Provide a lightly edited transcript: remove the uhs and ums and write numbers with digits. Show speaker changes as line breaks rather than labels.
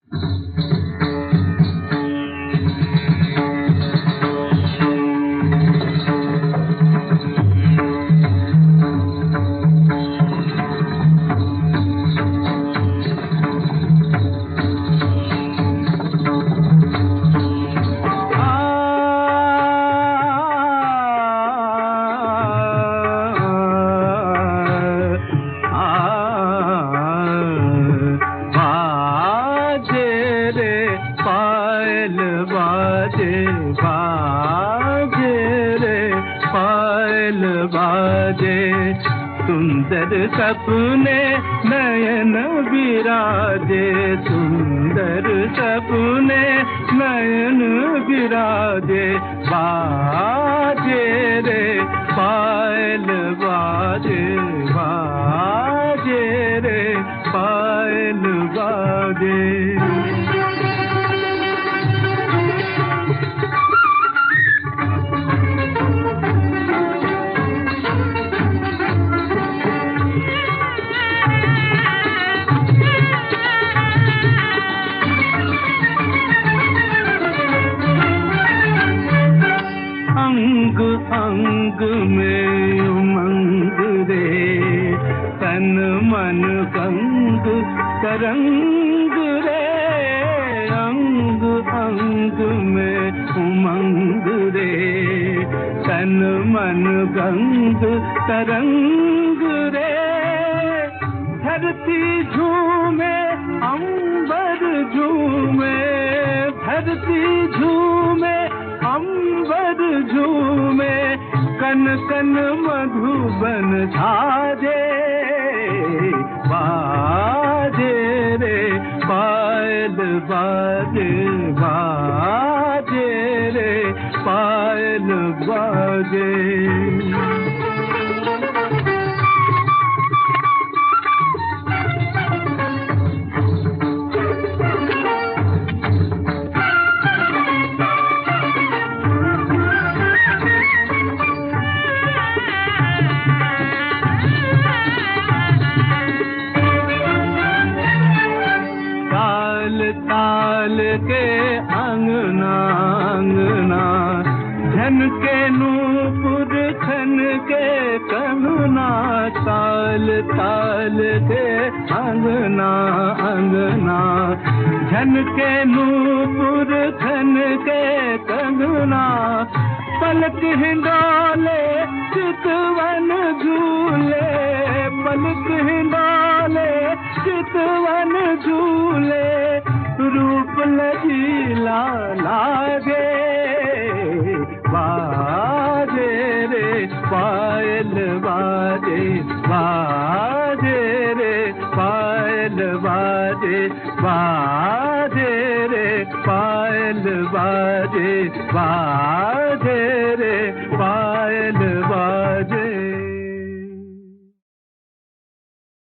सुंदर सपने नयन विराजे, सुंदर सपने नयन विराजे, बाजे रे पायल बाजे, बाजे रे पायल बाजे। अंग अंग में उमंग रे, तन मन गंग तरंग रे, अंग अंग में उमंग रे, तन मन गंग तरंग रे, धरती झूमे अंबर झूमे, धरती झूमे अंबर झूमे, कन कन मधुबन छाजे, बाजे रे पायल बाजे, बाजे रे पायल बाजे। ताल के अंगना अंगना, धन के नूपुर खन के कंगना, ताल ताल के अंगना अंगना, धन के नूपुर खन के कंगना, पलक हिंडोले चितवन झूले, पलक हिंडोले चितवन झूले, रूप लजीला लागे, बाजे रे पायल बाजे, बाजे रे पायल बाजे, बाजे रे पायल बाजे, बाजे रे पायल